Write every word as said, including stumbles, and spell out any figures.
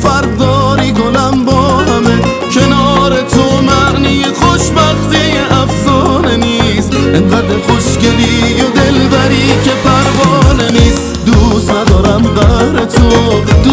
فرداری گلم با همه، کنار تو معنی خوشبختی افسانه نیست. انقدر خوشگلی و دلبری که پروانه نیست. دوست ندارم غیر تو